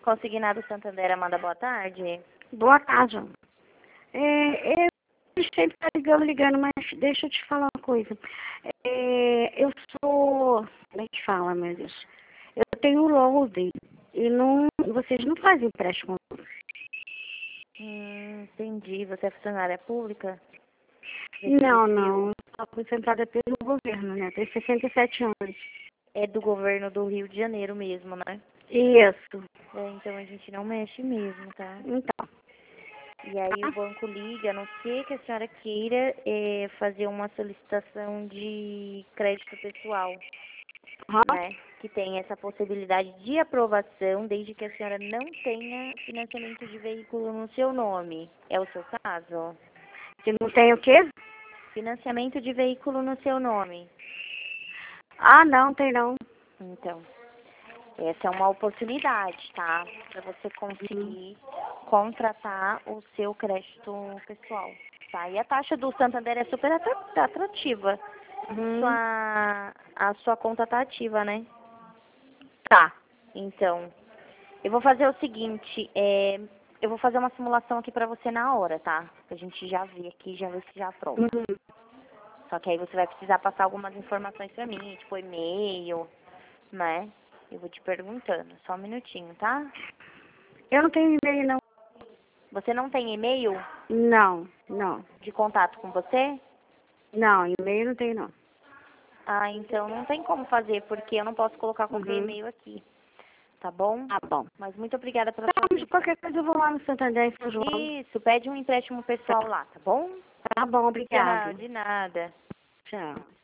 Consignado Santander, Amanda, boa tarde. Boa tarde. Eu sempre tá ligando, mas deixa eu te falar uma coisa. Eu sou... Como é que fala, meu Deus? Eu tenho loading e não, vocês não fazem empréstimo. Entendi. Você é funcionária pública? Não. Estou aposentada pelo governo, né? Tenho 67 anos. É do governo do Rio de Janeiro mesmo, né? Isso. Então a gente não mexe mesmo, tá? Então. E aí o banco liga, a não ser que a senhora queira fazer uma solicitação de crédito pessoal, né? Que tem essa possibilidade de aprovação, desde que a senhora não tenha financiamento de veículo no seu nome. É o seu caso? Se não tem o quê? Financiamento de veículo no seu nome. Ah, não, tem não. Então, essa é uma oportunidade, tá? Para você conseguir contratar o seu crédito pessoal, tá? E a taxa do Santander é super atrativa. A sua conta tá ativa, né? Tá. Então, eu vou fazer o seguinte, eu vou fazer uma simulação aqui pra você na hora, tá? Pra gente já ver aqui, já ver se já aprova. Só que aí você vai precisar passar algumas informações pra mim, tipo e-mail, né? Eu vou te perguntando, só um minutinho, tá? Eu não tenho e-mail, não. Você não tem e-mail Não. de contato com você? Não, e-mail não tenho, não. Ah, então não tem como fazer, porque eu não posso colocar qualquer e-mail aqui, tá bom? Tá bom. Mas muito obrigada pela Tá, sua mas atenção. qualquer coisa eu vou lá no Santander em São João. Isso, pede um empréstimo pessoal lá, tá bom? Tá bom, Não, obrigado. de nada. Tchau.